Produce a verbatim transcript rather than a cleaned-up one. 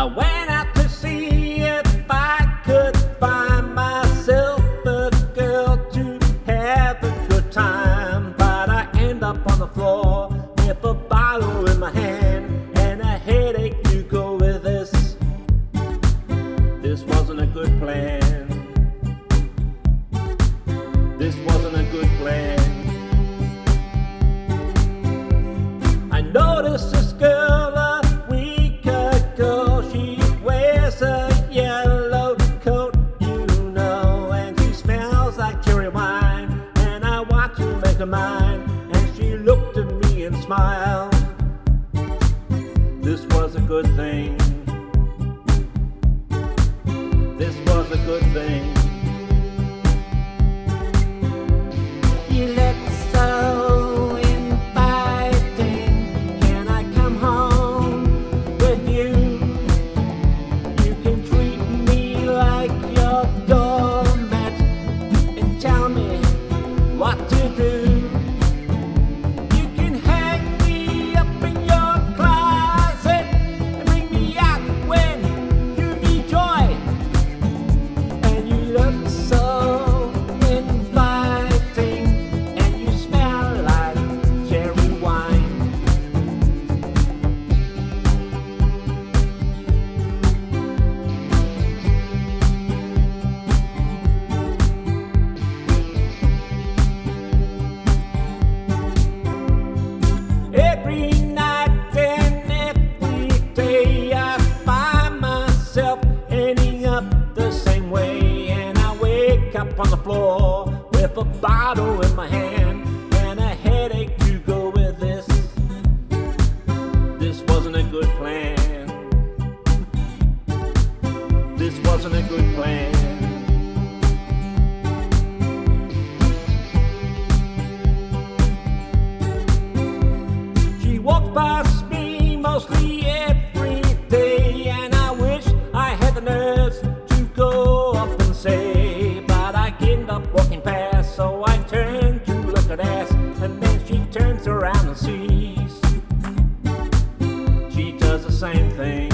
I went out to see if I could find myself a girl to have a good time, but I end up on the floor with a bottle in my hand and a headache to go with this. This wasn't a good plan. This wasn't a good plan. I noticed this girl a week ago. She wears a yellow coat, you know, and she smells like cherry wine. And I want to make her mine, and she looked at me and smiled. This was a good thing. This was a good thing. You look so inviting. Can I come home with you? You can treat me like your doormat and tell me what to do. You can hang me up in your closet and bring me out when you need joy. And you look so inviting, and you smell like cherry wine. Every night and every day I find myself ending up the same way, and I wake up on the floor with a bottle in my hand and a headache to go with this. This wasn't a good plan. This wasn't a good plan. She walks past me mostly every day, and I wish I had the nerves to go up and say, but I end up walking past, so I turn to look at ass, and then she turns around and sees. She does the same thing.